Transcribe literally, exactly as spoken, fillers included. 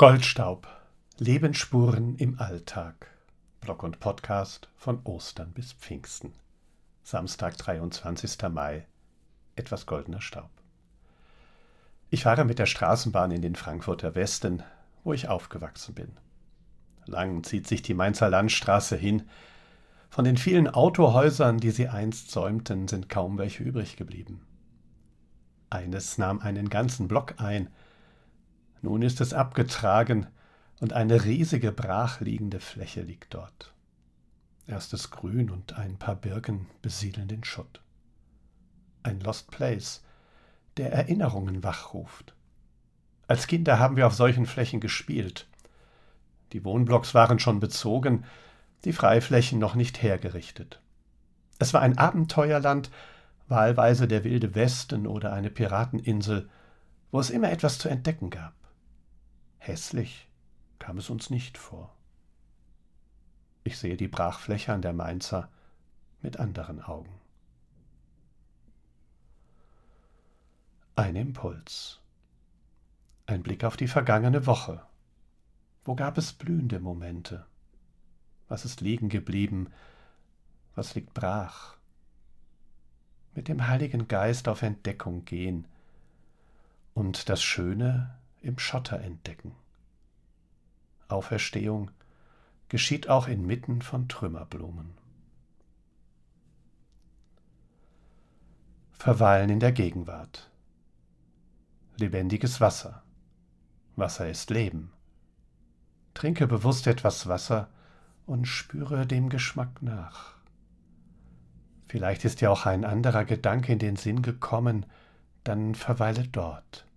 Goldstaub. Lebensspuren im Alltag. Blog und Podcast von Ostern bis Pfingsten. Samstag, dreiundzwanzigster Mai. Etwas goldener Staub. Ich fahre mit der Straßenbahn in den Frankfurter Westen, wo ich aufgewachsen bin. Lang zieht sich die Mainzer Landstraße hin. Von den vielen Autohäusern, die sie einst säumten, sind kaum welche übrig geblieben. Eines nahm einen ganzen Block ein. Nun ist es abgetragen und eine riesige brachliegende Fläche liegt dort. Erstes Grün und ein paar Birken besiedeln den Schutt. Ein Lost Place, der Erinnerungen wachruft. Als Kinder haben wir auf solchen Flächen gespielt. Die Wohnblocks waren schon bezogen, die Freiflächen noch nicht hergerichtet. Es war ein Abenteuerland, wahlweise der wilde Westen oder eine Pirateninsel, wo es immer etwas zu entdecken gab. Hässlich kam es uns nicht vor. Ich sehe die Brachfläche an der Mainzer mit anderen Augen. Ein Impuls. Ein Blick auf die vergangene Woche. Wo gab es blühende Momente? Was ist liegen geblieben? Was liegt brach? Mit dem Heiligen Geist auf Entdeckung gehen und das Schöne im Schotter entdecken. Auferstehung geschieht auch inmitten von Trümmerblumen. Verweilen in der Gegenwart. Lebendiges Wasser. Wasser ist Leben. Trinke bewusst etwas Wasser und spüre dem Geschmack nach. Vielleicht ist dir auch ein anderer Gedanke in den Sinn gekommen, dann verweile dort.